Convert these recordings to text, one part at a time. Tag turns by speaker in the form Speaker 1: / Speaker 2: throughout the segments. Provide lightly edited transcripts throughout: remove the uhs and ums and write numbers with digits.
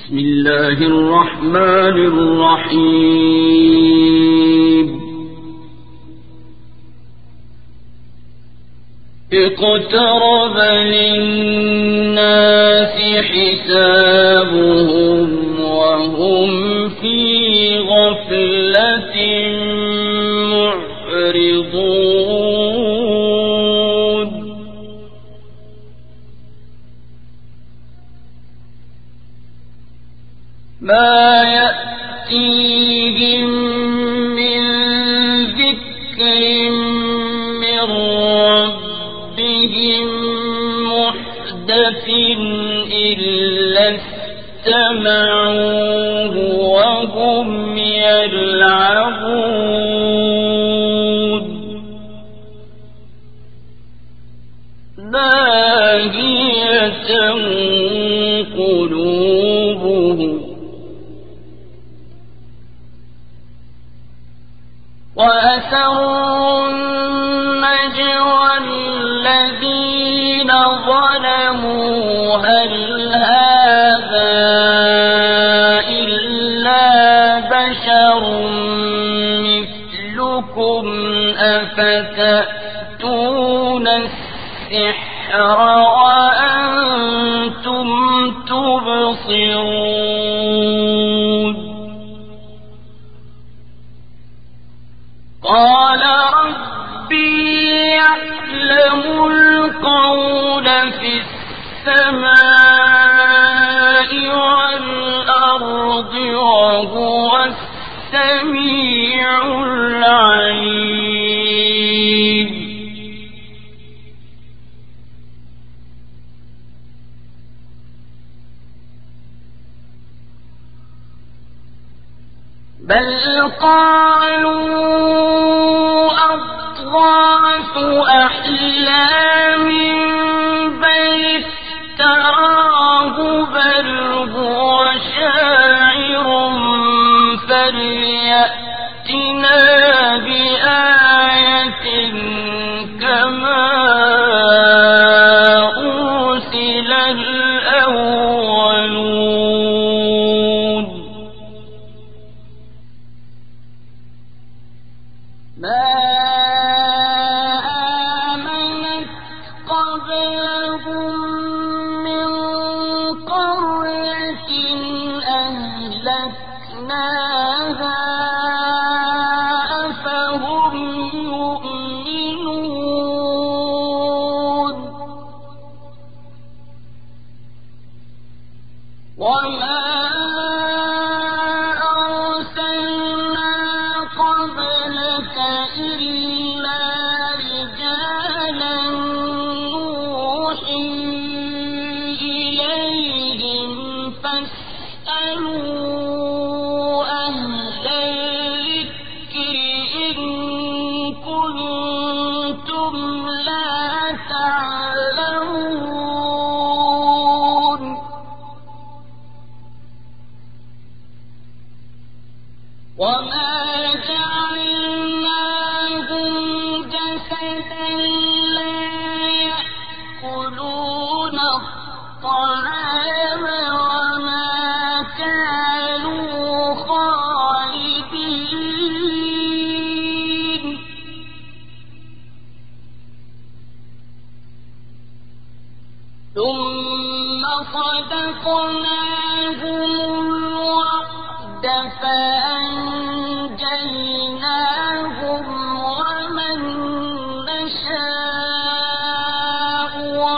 Speaker 1: بسم الله الرحمن الرحيم اقترب للناس حسابهم وهم في غفلة معرضون ما يأتيهم من ذكر من ربهم محدث إلا استمعوه وهم يلعبون لاهية قلوبهم وأسروا النجوى الذين ظلموا هل هذا إلا بشر مثلكم أفتأتون السحر وأنتم تبصرون قال ربي يعلم القول في السماء والأرض وهو السميع العليم بل قالوا أضغاث أحلام بل افتراه بل هو شاعر فليأتنا بآية كما أرسل الأولون ما آمنت قبلهم من قرية أهلكناها أفهم يؤمنون وما أرسلنا قبلك إلا رجالا نوحي إليهم فاسألوا أهل الذكر إن كنتم لا تعلمون وما جعلناهم جسدا لا يأكلون الطعام وما كانوا خالدين ثم صدقناهم الوعد فأنجيناهم ومن نشاء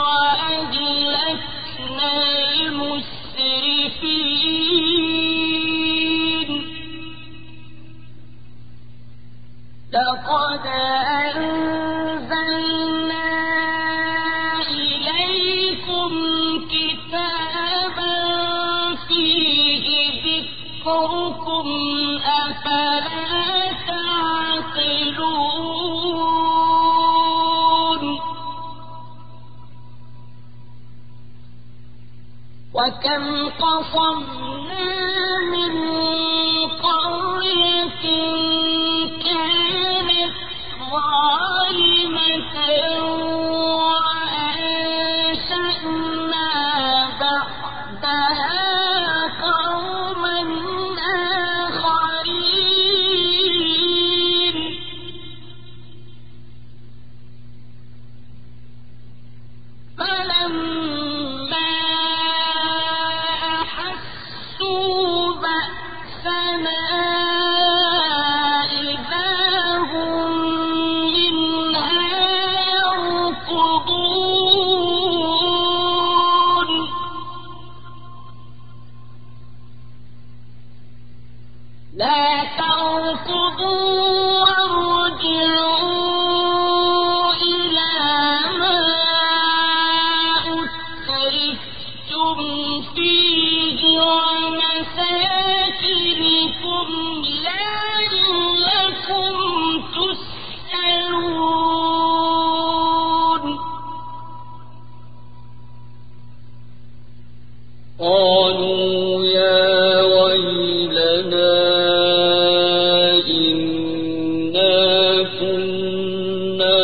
Speaker 1: وأهلكنا المسرفين لقد أنزلنا إليكم كتابا فيه ذكركم أفلا تعقلون وكم قصمنا من قرية كانت ظالمة وأنشأنا بعدها قرنا لا تركضوا وارجعوا إلى ما أترفتم فيه ومساكنكم لعلكم تسألون قالوا يا ويلنا إنا كنا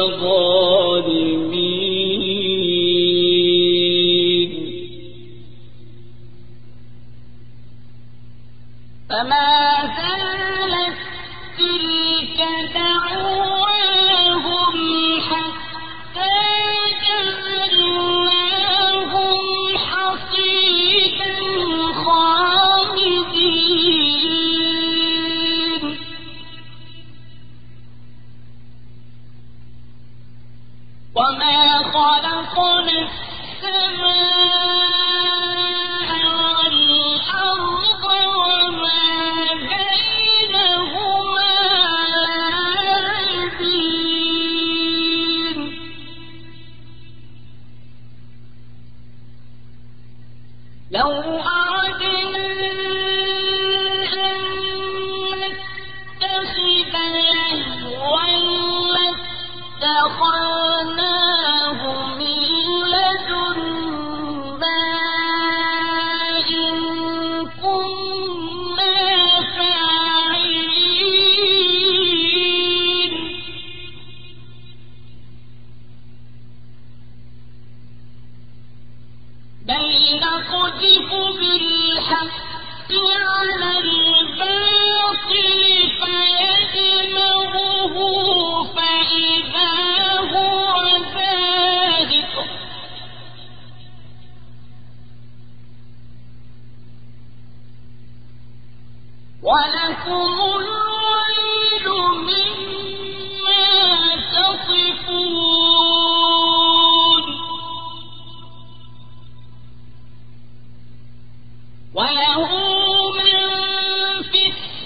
Speaker 1: ظالمين فما زالت تلك دعواهم حتى جعلناهم حصيدا خامدين وما خلقنا السماء والأرض وما بينهما لاعبين لو أردنا أن نتخذ لهوا لاتخذناه من لدنا إن كنا فاعلين بل نقذف بالحق على الباطل فيدمغه فإذا هو زاهق ولكم الويل مما تصفون وله من في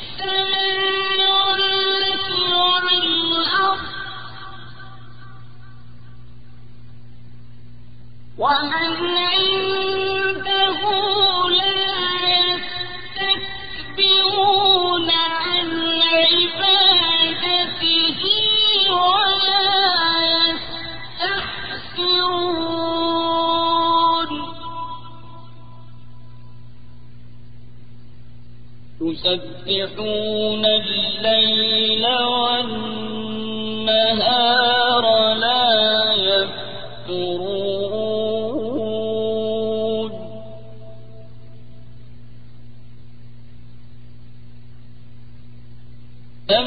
Speaker 1: السماوات والأرض ومن عنده لا يستكبرون عن عبادته ولا يستحسرون يسبحون الليل والنهار لا يفترون أم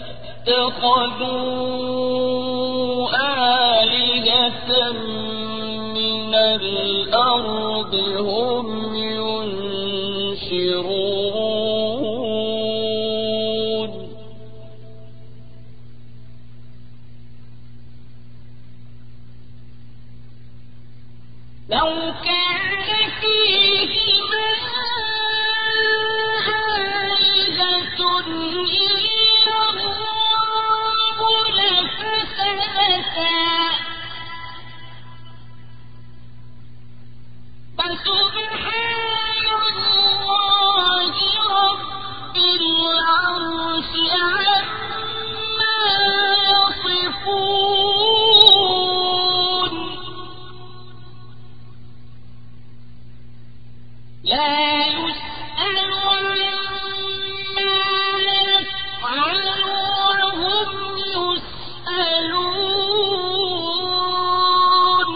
Speaker 1: اتخذوا آلهة من الأرض هم ينشرون لو كان فيهما آلهة إلا الله لفسدتا فسبحان الله رب العرش عما يصفون لا يسأل عما يفعل وهم يسألون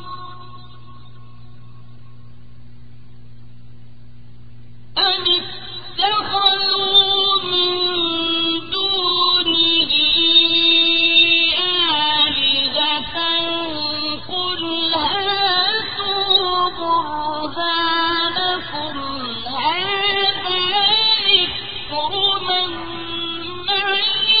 Speaker 1: أم اتخذوا من دونه آلهة قل هاتوا برهانكم هذا ذكر من معي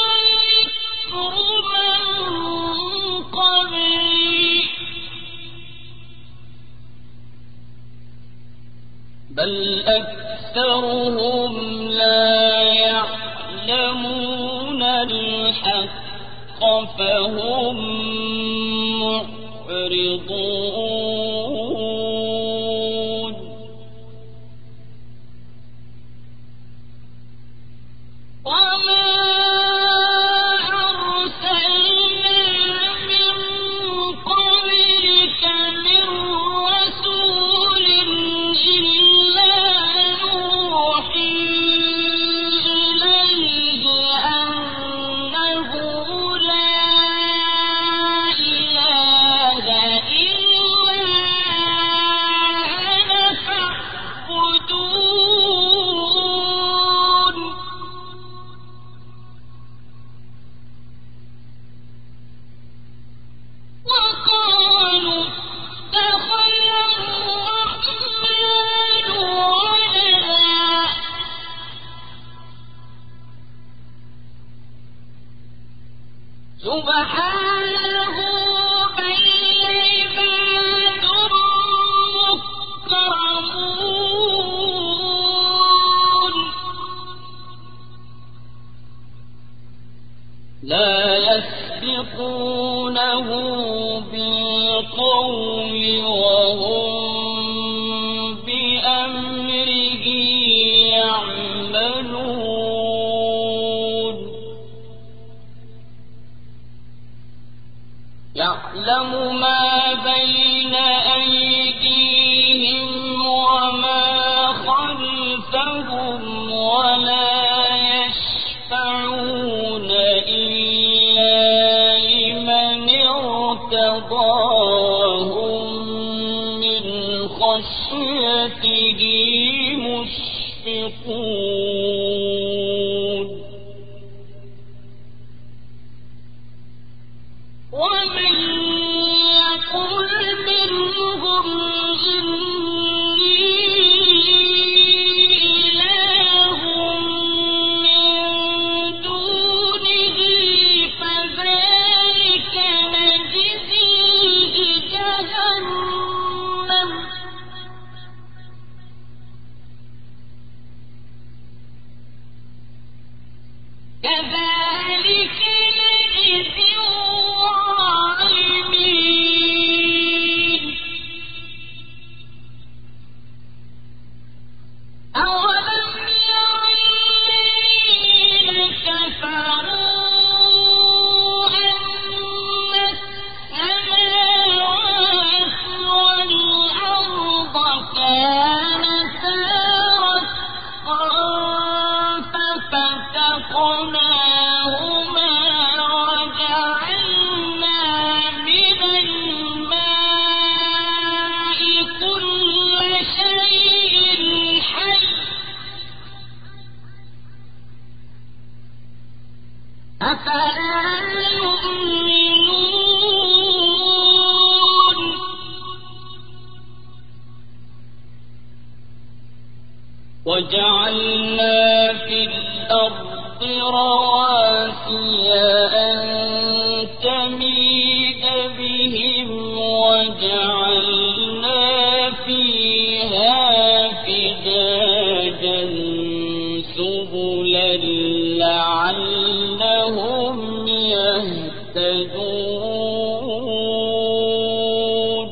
Speaker 1: وذكر من قبلي بل أكثرهم أكثرهم لا يعلمون الحق فهم معرضون وما أرسلنا من قبلك من رسول إلا نوحي إليه أنه لا إله إلا أنا فاعبدون وقالوا اتخذ الرحمن ولدا سبحانه بل عباد مكرمون لا يسبقونه بالقول وهم بأمره يعملون يعلم ما بين أيديهم وما خلفهم ولا يشفعون إلا لمن ارتضى وهم من خشيته مشفقون ومن يقل منهم إني إله من دونه فذلك نجزيه جهنم كذلك نجزي الظالمين أولم ير الذين كفروا أن السماوات والأرض كانتا رتقا ففتقناهما وجعلنا من الماء كل شيء حي أفلا يؤمنون وجعلنا في الأرض رواسي أن تميد بهم وجعلنا فيها فجاجا سبلا لعلهم يهتدون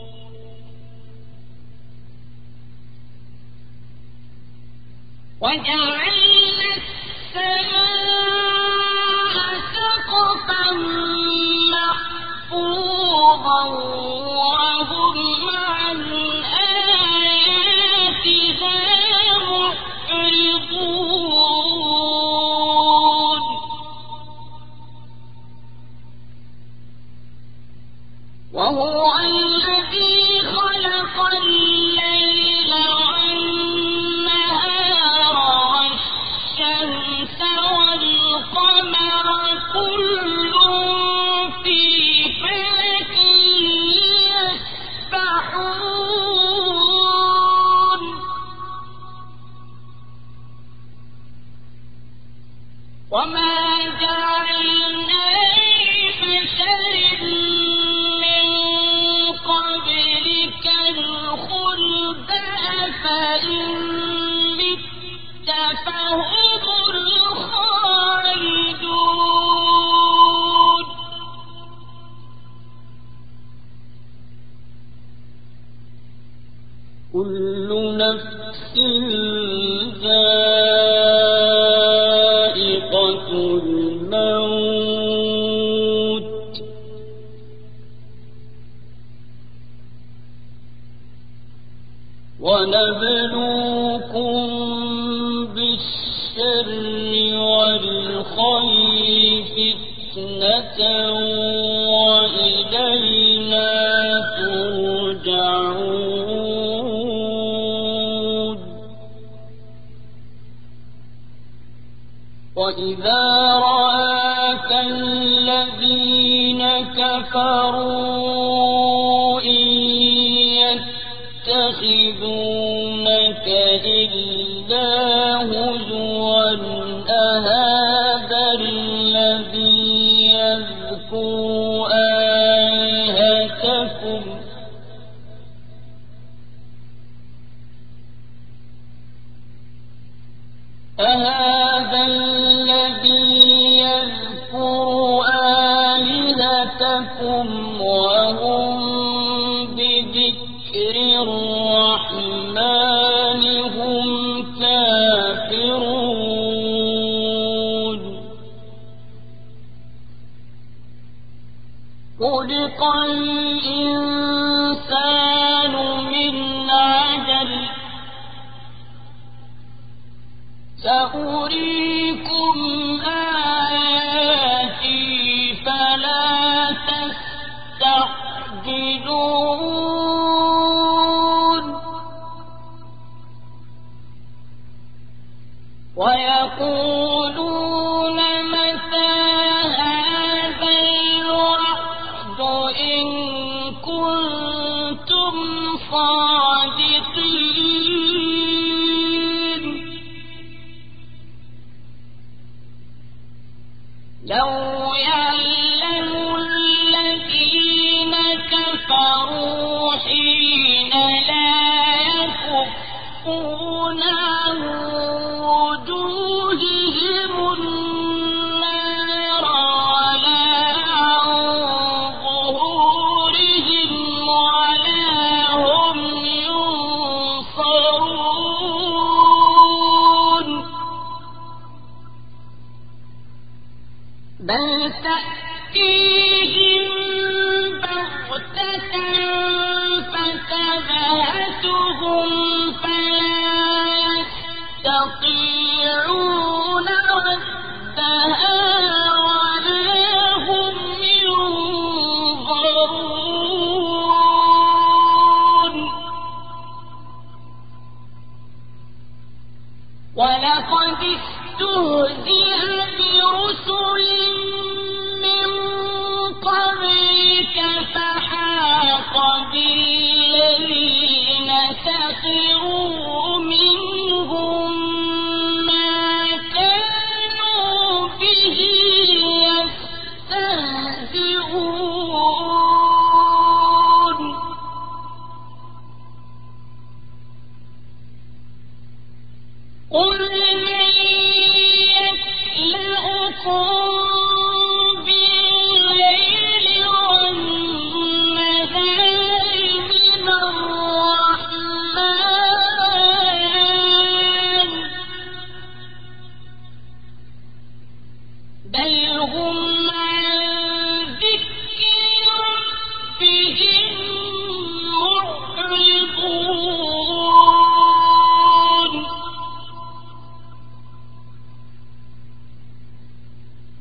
Speaker 1: وجعلنا السماء سقفا محفوظا وهم عن آياتها معرضون وهو الذي خلق الليل والنهار والشمس والقمر كل في فلك يسبحون وما جعلنا لبشر من قبلك الخلد أفإن مت فهم الخالدون كل نفس ذائقة الموت ونبلوكم بالشر والخير فتنة وإلينا ترجعون وإذا رآك الذين كفروا إن يتخذونك إلا هزوا أهذا الذي يذكر آلهتكم أهذا الذي يذكر آلهتكم وهم بذكر الرحمن هم كافرون خلق الإنسان من عجل سأريكم آياتي فلا تستعجلون ويقولون متى هذا الوعد إن كنتم صادقين لو يعلم الذين كفروا حين لا يكفون عن وجوههم النار ولا عن ظهورهم ولا هم ينصرون بل تأتيهم بغتة فتبهتهم فلا يستطيعون ردها ولا هم ينظرون ولقد استهزئ برسل من قبلك فحاق بالذين سخروا منهم ما كانوا به يستهزئون قل من يكلؤكم بالليل والنهار من الرحمن بل هم عن ذكر ربهم معرضون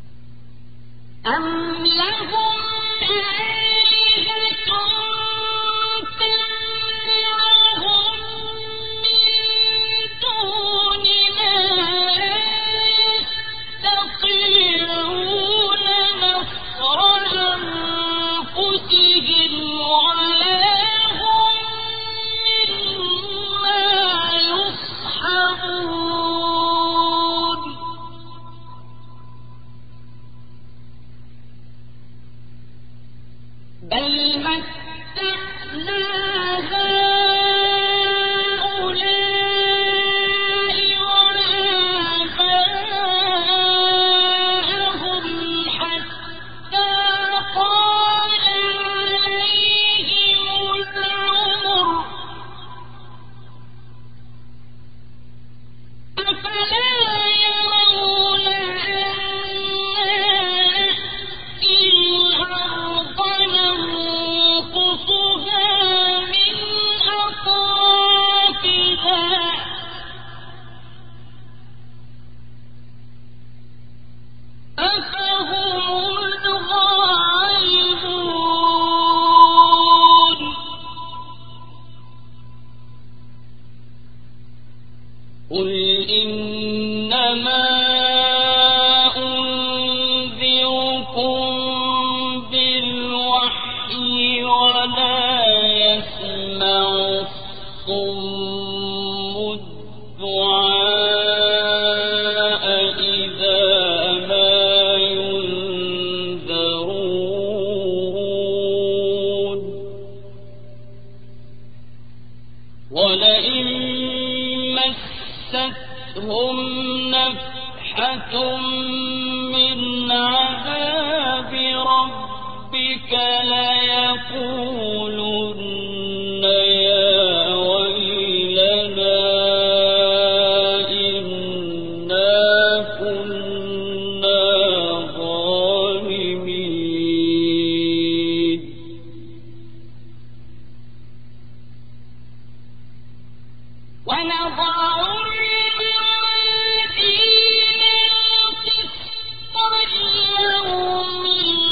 Speaker 1: قل إنما أنذركم بالوحي ولا يسمع الصم الدعاء إذا ما ينذرون ولئن مستهم نفحة من عذاب ربك ليقولن يا ويلنا إنا كنا ظالمين ونضع الموازين القسط ليوم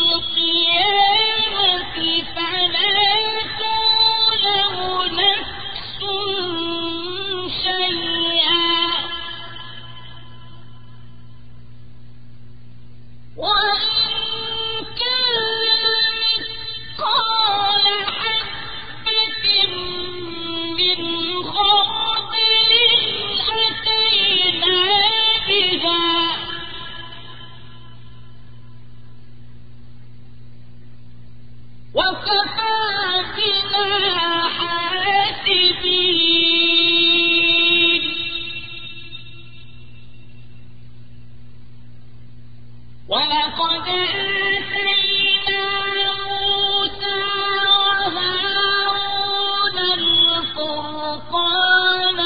Speaker 1: القيامة فلا تظلم نفس شيئا وإن كان مثقال حبة من خردل أتينا بها وكفى بنا حاسبين ولقد آتينا موسى وهارون الفرقان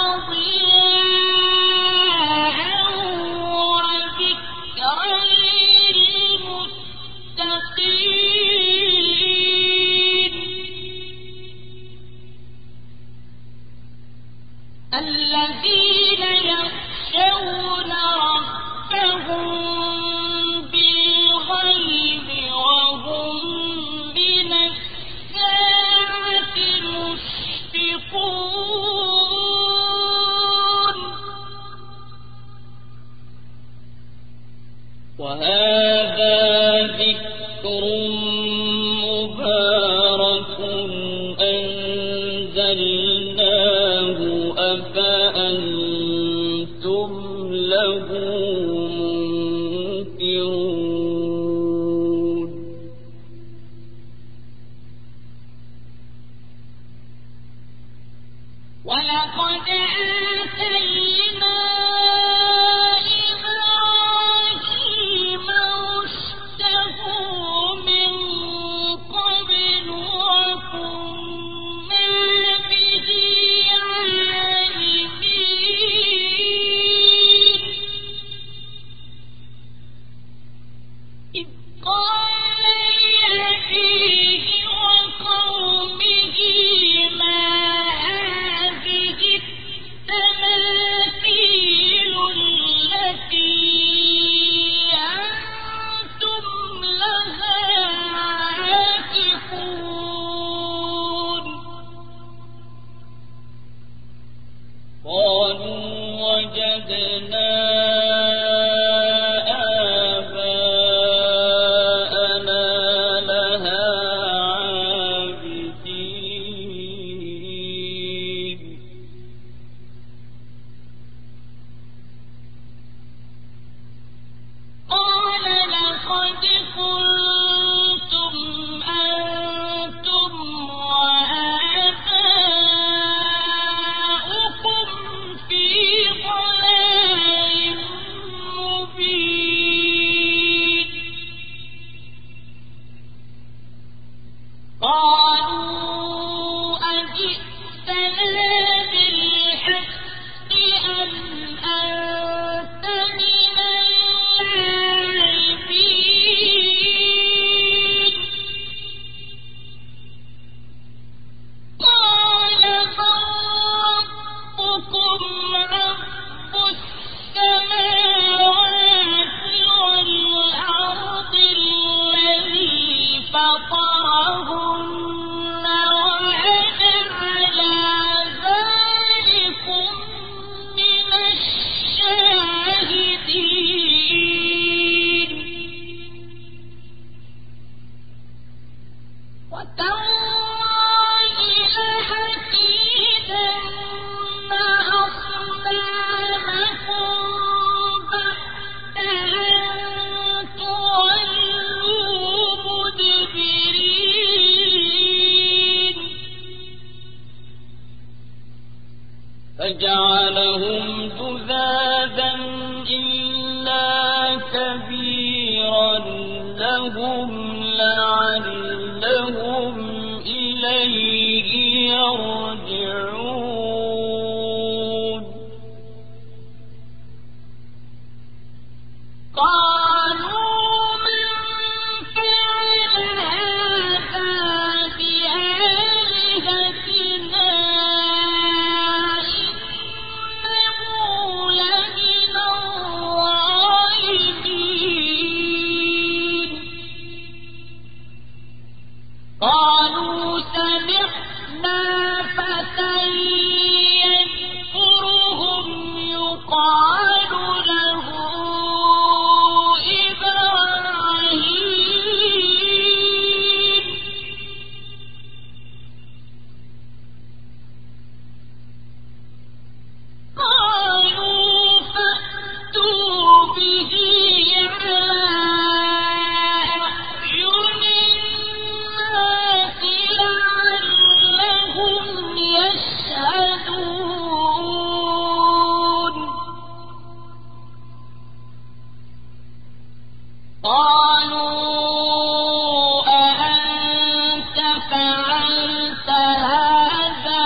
Speaker 1: وضياء وذكرا للمتقين الذين يخشون ربهم بالغيب وهم من الساعة مشفقون وهذا ذكر مبارك أنزلناه أفأنتم له منكرون ولقد آتينا إبراهيم رشده من قبل وكنا به عالمين إذ قال لأبيه وقومه ما هذه التماثيل التي أنتم لها عاكفون قالوا وجدنا آباءنا لها عابدين قال لقد كنتم أنتم وآباؤكم في ضلال مبين قالوا أجئتنا بالحق أم أنت من اللاعبين قال بل ربكم
Speaker 2: لهم جذاذا إلا كبيرا لهم لعلهم إليه يرجعون قالوا من فعل هذا بآلهتنا إنه لمن الظالمين قالوا سمعنا فتى يذكرهم يقال له إبراهيم قالوا فأتوا به على أعين الناس لعلهم يشهدون قالوا أأنت فعلت هذا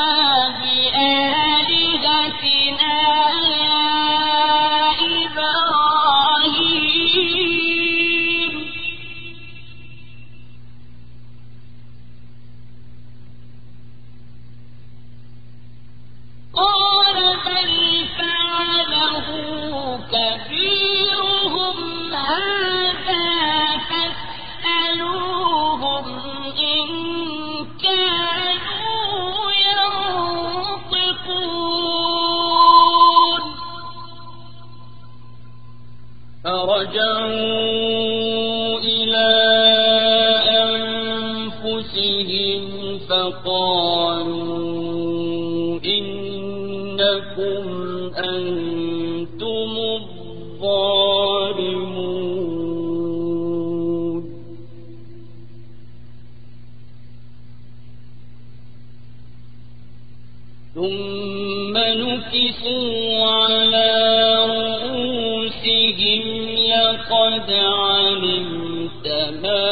Speaker 2: بآلهتنا يا إبراهيم قال بل فعله كبيرهم هذا فاسألوهم إن كانوا ينطقون فرجعوا إلى أنفسهم فقالوا إنكم أنتم الظالمون ثم نكسوا على رؤوسهم لقد علمت ما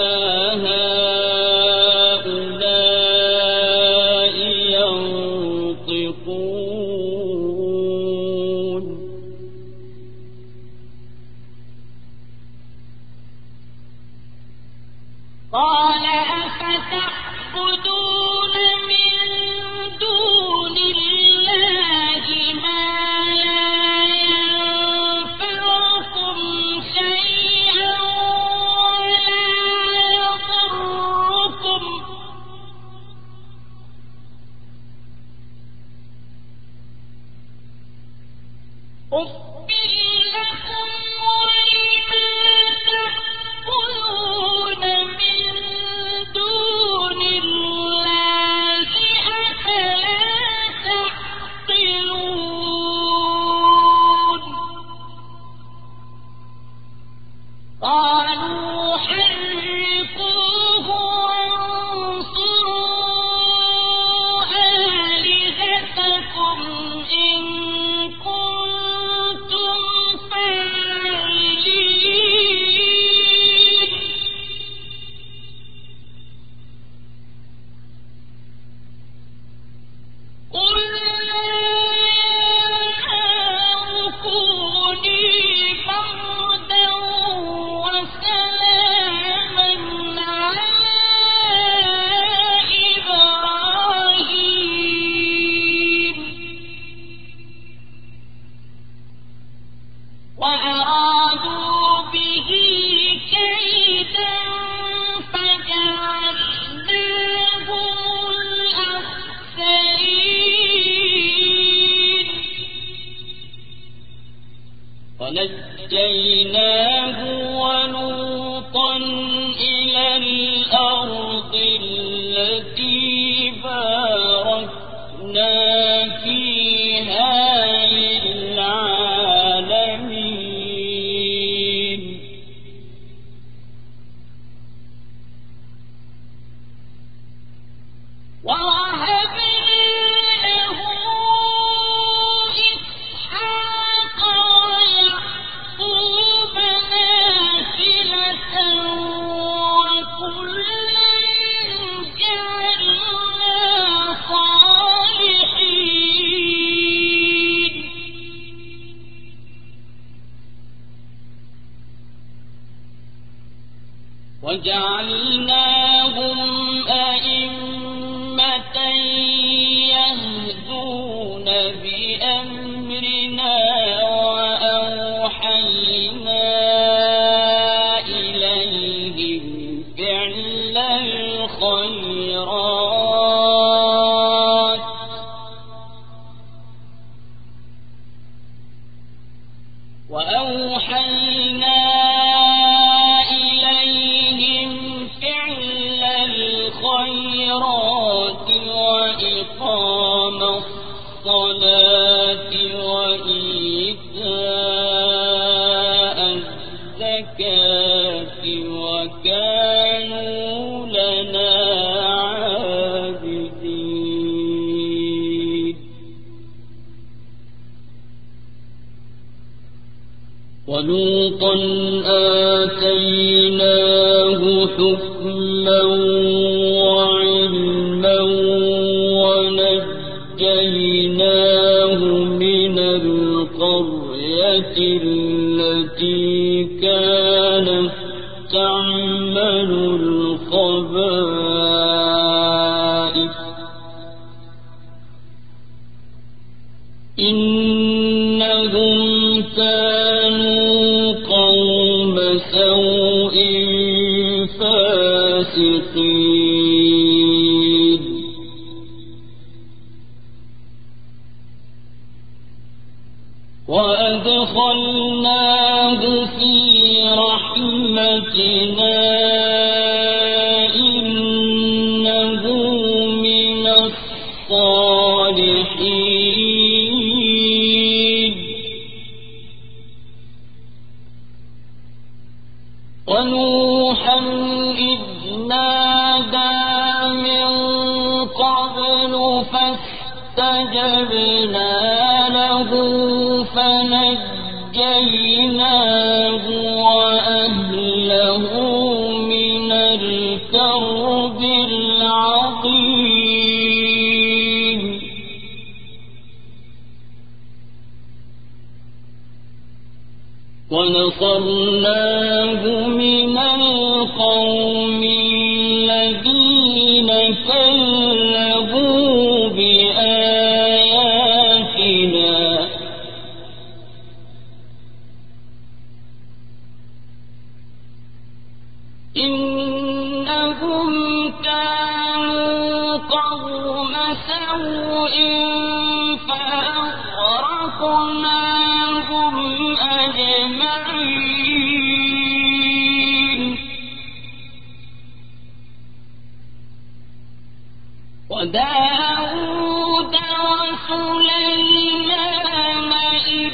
Speaker 2: هؤلاء ينطقون قال أفتعبدون من دون الله ما لا ينفعكم شيئا ولا يضركم أُفٍّ لكم ولما تعبدون من دون الله أفلا تعقلون قالوا حرقوه وانصروا آلهتكم إن كنتم فاعلين قلنا يا نار كوني بردا وسلاما على إبراهيم وأرادوا به كيدا فجعلناهم الأخسرين ونجيناه ولوطا إلى الأرض التي باركنا فيها للعالمين ووهبنا له إسحاق وجعلناهم أئمة يهدون بأمرنا وأوحينا إليهم فعل الخيرات وإقام الصلاة وإيتاء الزكاة وكانوا لنا عابدين ولوطا آتيناه حكما وعلما ونجيناه من القرية التي كانت تعمل الخبائث إنهم كانوا قوم سوء فاسقين وأدخلناه في رحمتنا إنه من الصالحين ونوحا إذ نادى من قبل فاستجبنا له فنجيناه وأهله من الكرب العظيم ونصرناه من القوم الذين كذبوا بآياتنا إنهم كانوا قوم سوء فأغرقناهم أجمعين وداود وسليمان إذ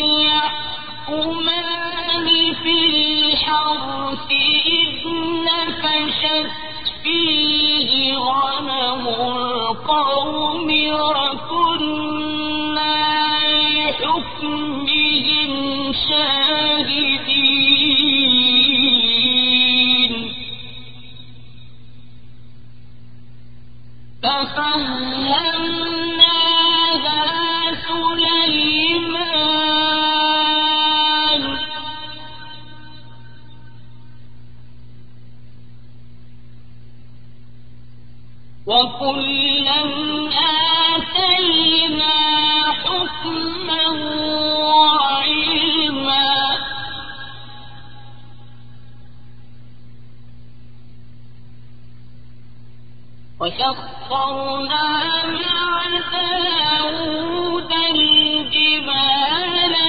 Speaker 2: يحكمان في الحرث إذ نفشت فيه غنم القوم وكنا لحكمهم شاهدين ففهمناها سليمان وكلا آتينا حكما وعلما وسخرنا مع داود الجبال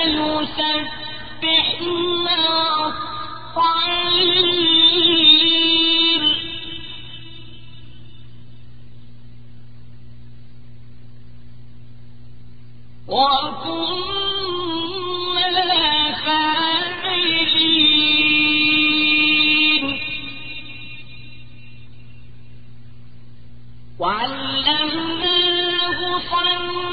Speaker 2: يسبحن والطير وكنا فاعلين وعلمناه صنعة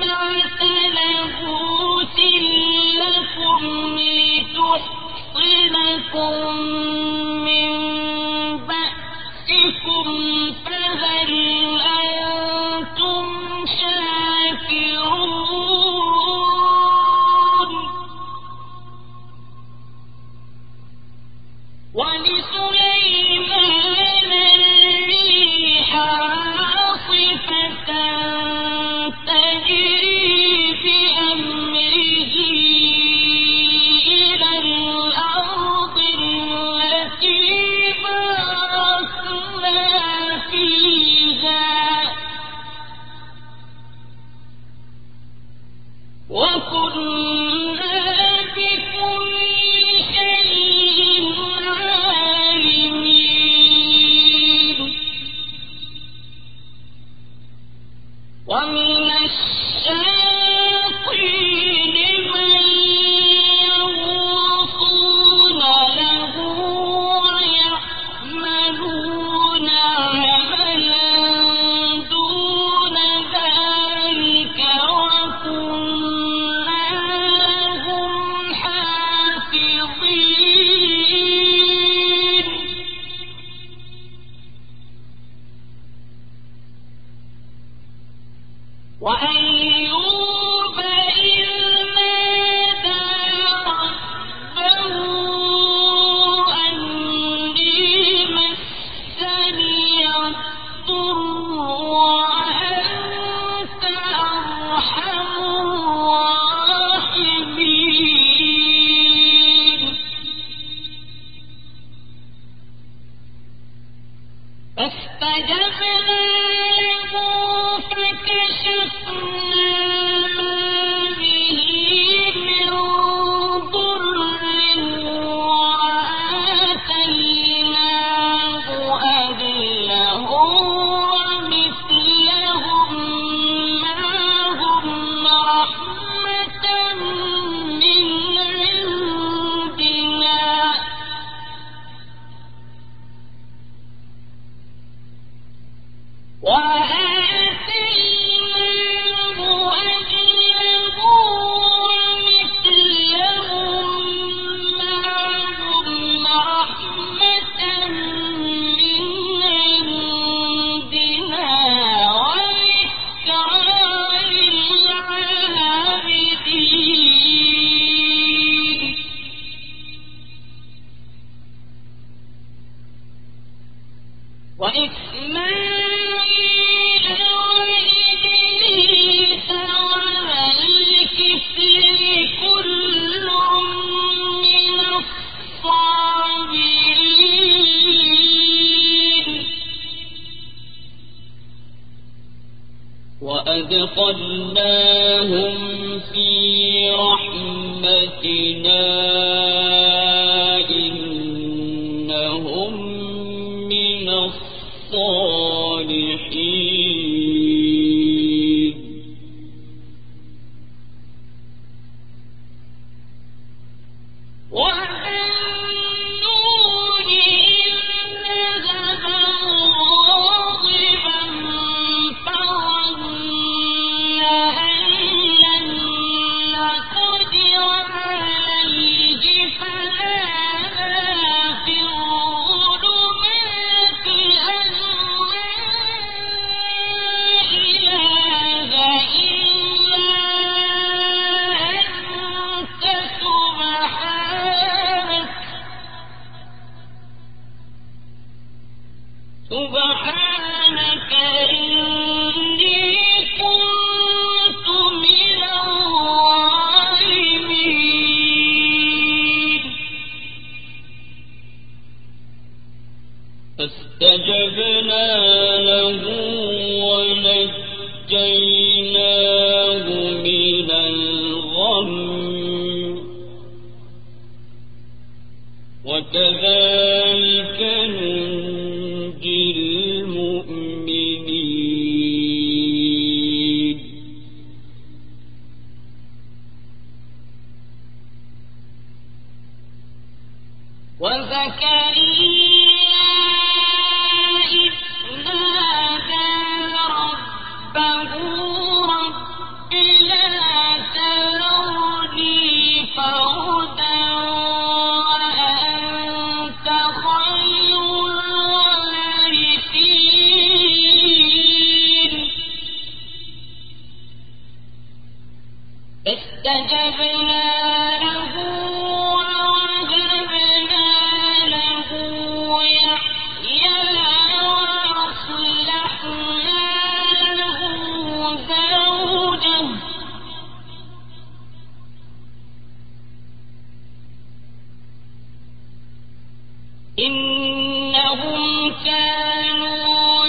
Speaker 2: وأدخلناهم في رحمتنا إنهم من الصالحين سبحانك إني كنت من الظالمين فاستجبنا له ونجيناه من الغم وكذلك ننجي المؤمنين وزكريا إذ نادى ربه رب لا تذرني فردا وأنت خير الوارثين فاستجبنا له ووهبنا له يحيى وأصلحنا له زوجه إنهم كانوا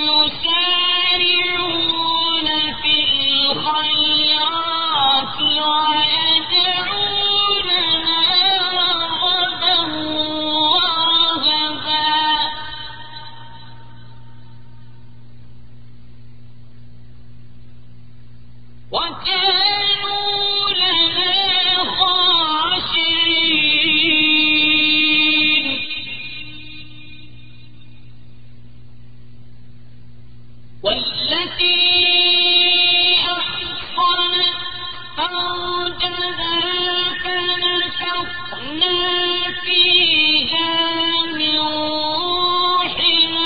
Speaker 2: يسارعون في الخيرات ويدعوننا رغبا ورهبا وكانوا لنا خاشعين والتي أحصنت فرجها فنفخنا فيها من روحنا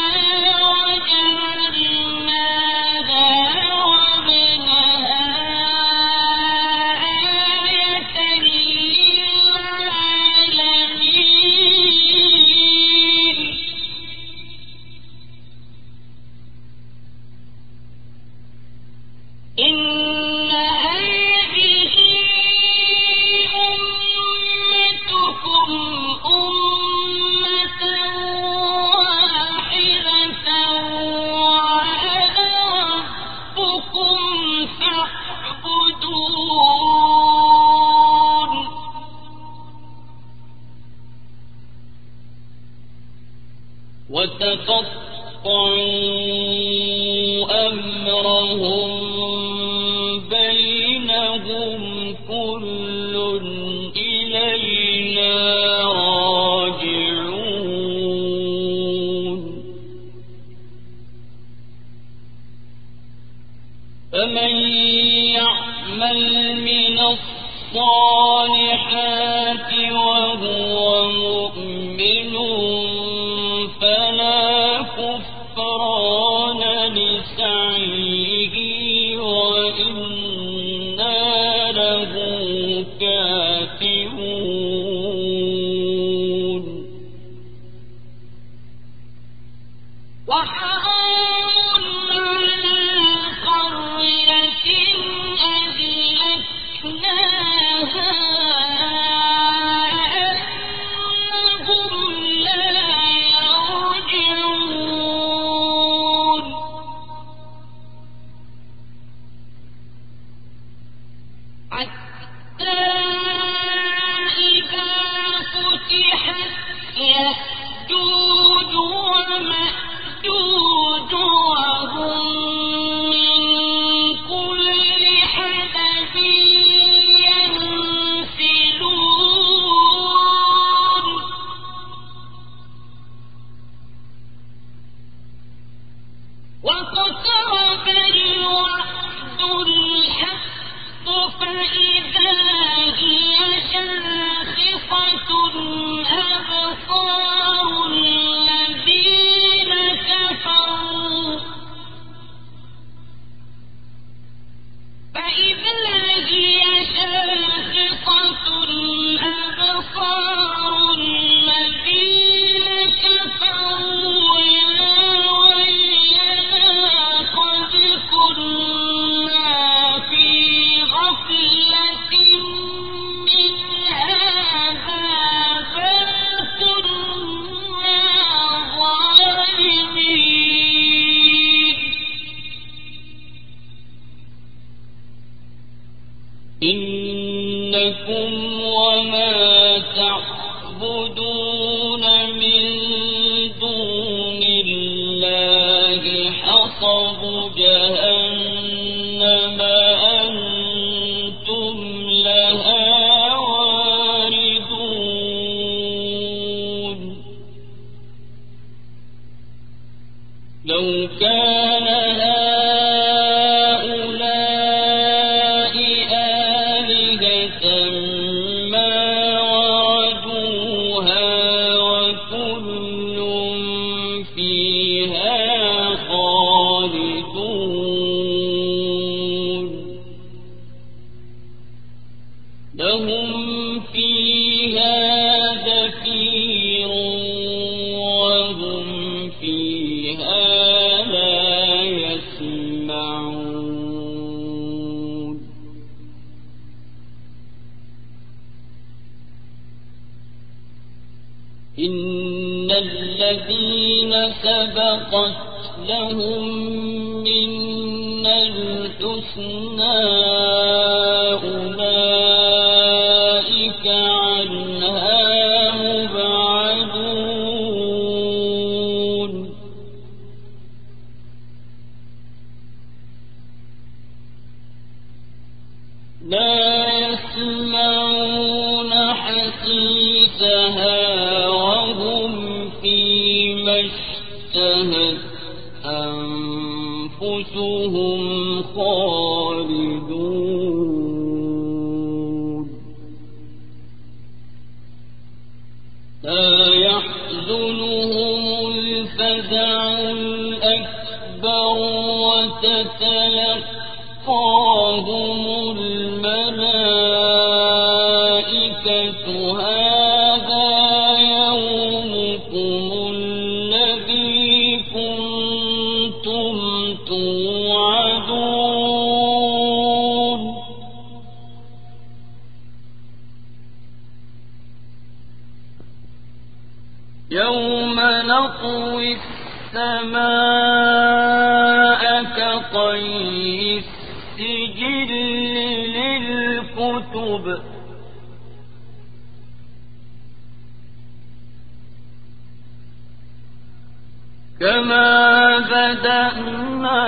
Speaker 2: وجعلناها وابنها آية للعالمين إن هذه أمتكم أمة وتقطعوا أمرهم بينهم كل إلينا راجعون فمن يعمل من الصالحات وهو مؤمن فلا كفران لسعيه وإنا له كاتبون
Speaker 1: وحرام على قرية أهلكناها أنهم لا يرجعون حتى إذا فتحت يأجوج ومأجوج وهم من كل حدب ينسلون واقترب الوعد الحق فإذا هي شاخصة أبصار الذين كفروا فإذا هي شاخصة أبصار الذين كفروا يا ويلنا قد كنا في غفلة من هذا بل كنا ظالمين إنكم وما تعبدون من دون الله حصب جهنم أنتم لها واردون لو كان هؤلاء آلهة ما وردوها وكل فيها خالدون لهم فيها زفير وهم فيها لا يسمعون إن الذين سبقت لهم منا الحسنى أولئك عنها مبعدون لا يسمعون حسيسها وهم فيما اشتهت أنفسهم خالدون لا يحزنهم الفزع الأكبر وتتلقاهم الملائكة هذا يومكم الذي كنتم توعدون يوم نطوي السماء كطي السجل للكتب كما بدأنا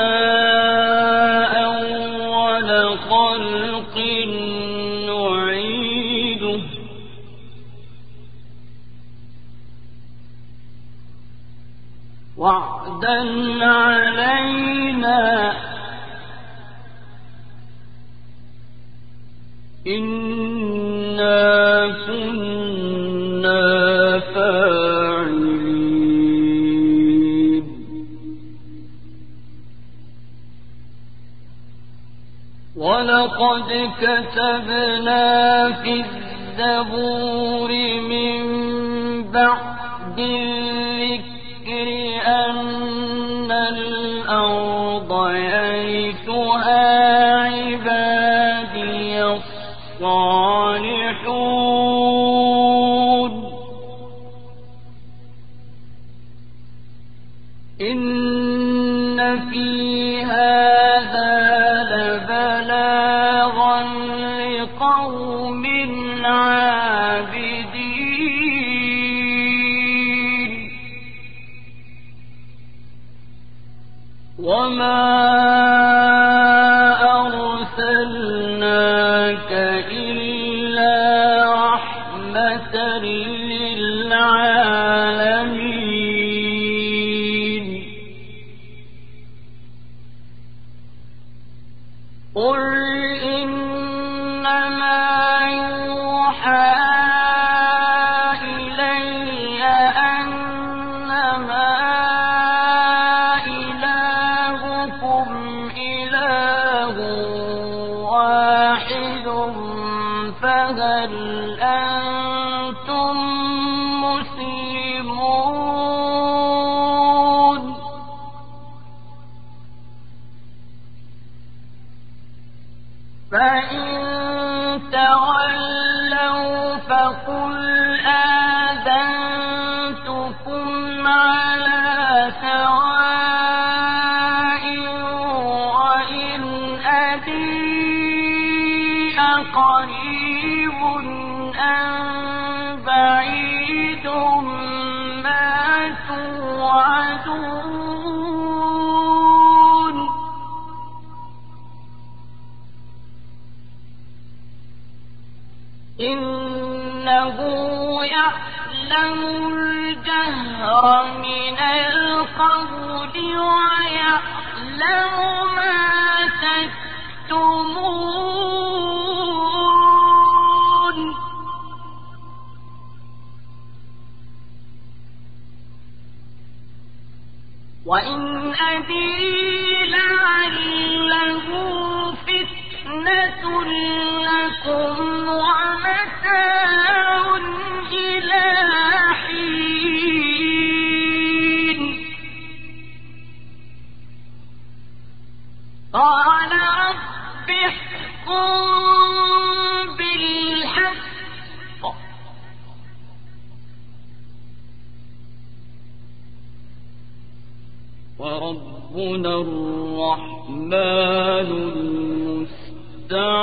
Speaker 1: أول خلق نعيده وعدا علينا إنا كنا فاعلين ولقد كتبنا في الزبور من بعد الذكر أن الأرض يرثها عبادي الصالحون إن في هذا لبلاغا لقوم عابدين وما أرسلناك إلا رحمة للعالمين قل إنما يوحى إلي أنما إلهكم إله واحد فهل أنتم مسلمون فإن تولوا فقل آذنتكم على سواء وإن أدري أقريب أم بعيد ما توعدون إنه يعلم الجهر من القول ويعلم ما تكتمون وإن أدري لعله فتنة لكم ومتاع إلى حين قال رب احكم بالحق وربنا الرحمن المستعان